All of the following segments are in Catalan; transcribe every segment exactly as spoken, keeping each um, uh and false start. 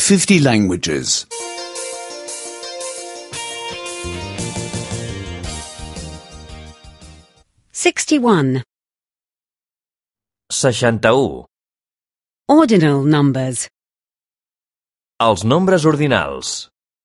fifty languages. sixty-one. seixanta-u. Ordinal numbers. Els nombres ordinals.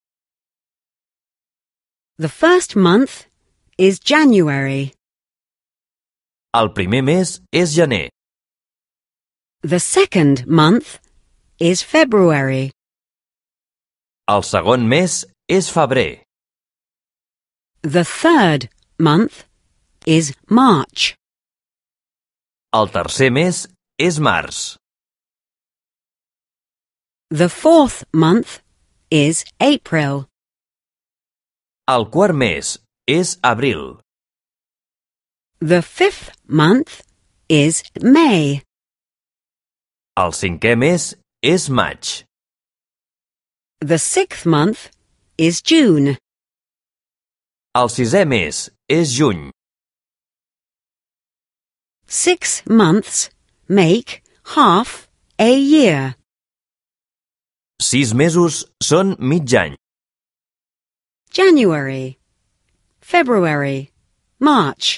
The first month is January. El primer mes és gener. The second month is February. El segon mes és febrer. The third month is March. El tercer mes és març. The fourth month is April. El quart mes és abril. The fifth month is May. El cinquè mes és maig. The sixth month is June. El sisè mes és juny. Six months make half a year. Sis mesos són mig any. January, February, March.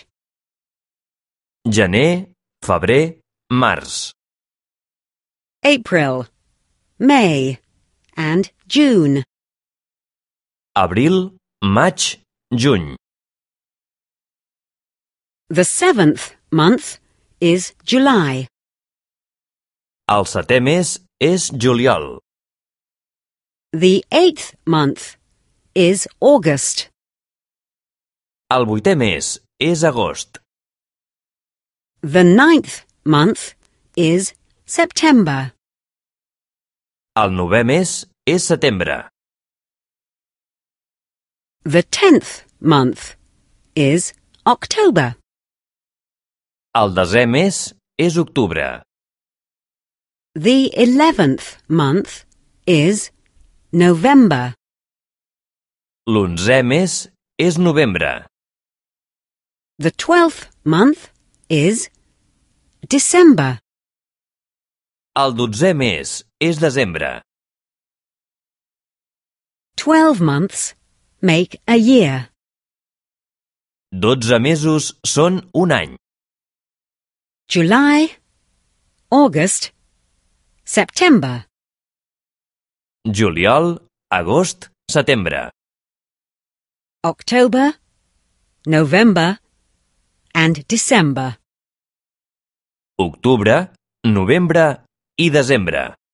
Gener, febrer, març. April, May, and June. Abril, maig, juny. The seventh month is July. El setè mes és juliol. The eighth month is August. El vuitè mes és agost. The ninth month is September. El novè mes és setembre. The tenth month is October. El desè mes és octubre. The eleventh month is November. L'onzè mes és novembre. The twelfth month is December. El dotzè mes és desembre. Twelve months make a year. Dotze mesos són un any. July, August, September. Juliol, agost, setembre. October, November, and December. Octubre, novembre i desembre.